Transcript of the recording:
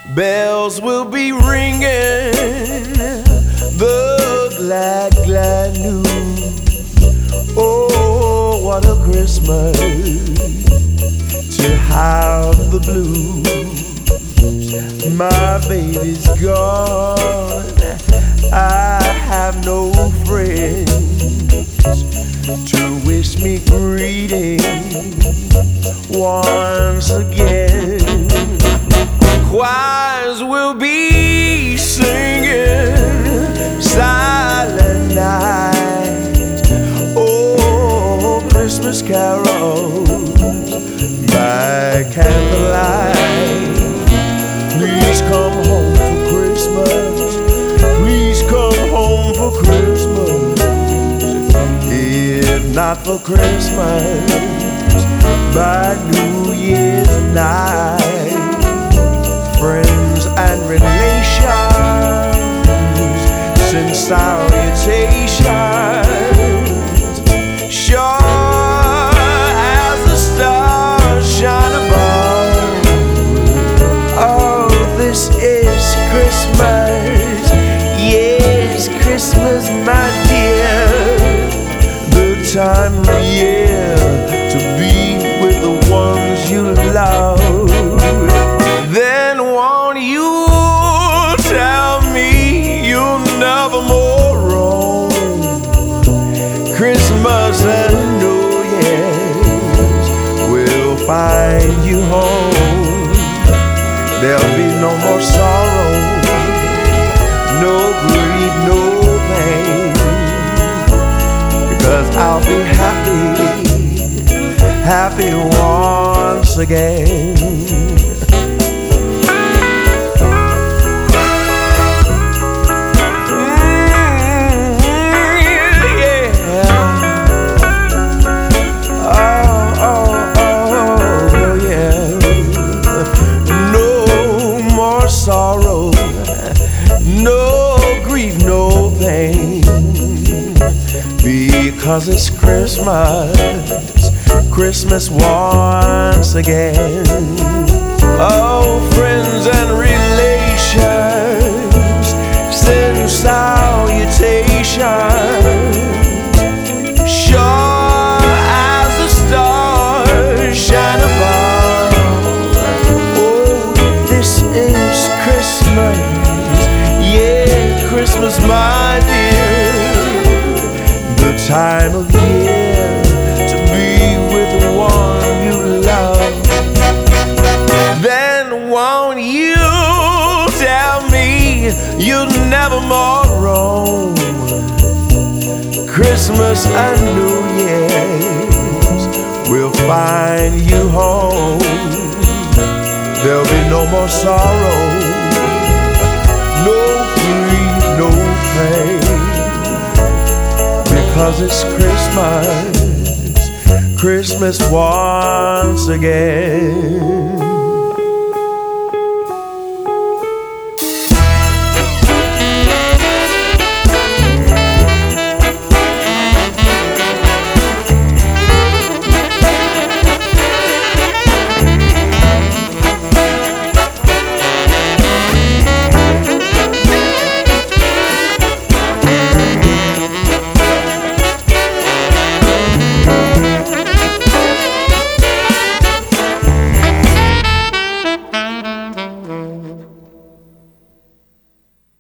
Bells will be ringing the glad, glad news. Oh, what a Christmas to have the blues. My baby's gone, I have no friends to wish me greetings once again. Choirs will be singing Silent Night. Oh, Christmas carols by candlelight. Please come home for Christmas. Please come home for Christmas. If not for Christmas, by New Year's night. Friends and relations send salutations, sure as the stars shine above. Oh, this is Christmas, yes, Christmas, my dear, the time of year to be with the ones you love. Then won't you tell me you'll never more roam Christmas and New Year's will find you home. There'll be no more sorrow, no grief, no pain, because I'll be happy, happy once again. Sorrow, no grief, no pain, because it's Christmas, Christmas once again. Oh, friends and relations send salutations, sure as the stars shine above. Oh, this is Christmas, yeah, Christmas, my dear, the time of year to be with the one you love. Then won't you tell me you'll never more roam Christmas and New Year's will find you home. There'll be no more sorrow, no grief, no pain, because it's Christmas, Christmas once again.